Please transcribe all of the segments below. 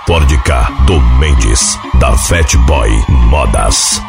Pordica do Mendes, da Fat Boy Modas.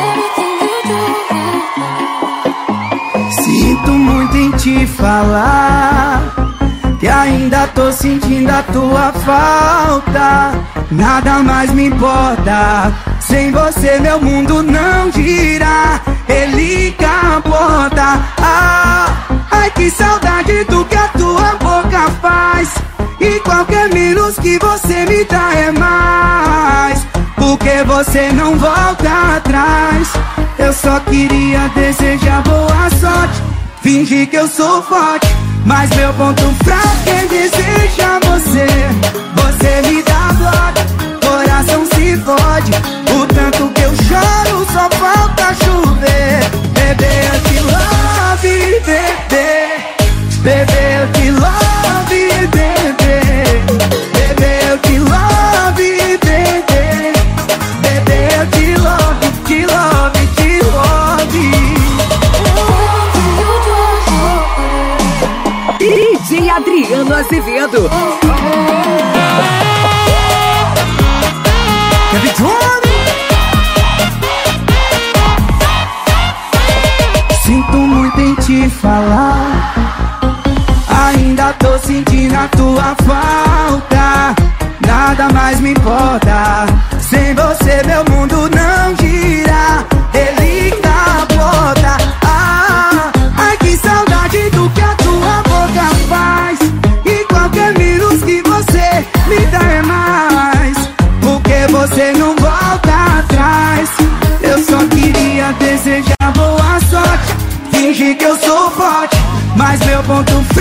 Sinto muito em te falar que ainda tô sentindo a tua falta. Nada mais me importa, sem você meu mundo não gira. Ele capota. Ai que saudade do que a tua boca faz. E qualquer menos que você me dá é mais, porque você não volta atrás. Eu só queria desejar boa sorte, fingir que eu sou forte, mas meu ponto fraco é desejar você. Você me dá bloco, coração se fode. O tanto que eu choro só falta chover. Bebê, eu te love, bebê. Bebê, eu te love, bebê. Bebê, eu te love, bebê. Bebê, eu te love, te love, te love. DJ Adriano Azevedo. Sinto muito em te falar, ainda tô sentindo a tua falta. Nada mais me importa, sem você meu mundo não gira. Ele capota. Ai que saudade do que a tua boca faz. E qualquer menos que você me dá é mais, porque você não volta atrás. Eu só queria desejar boa sorte, fingir que eu sou forte, mas meu ponto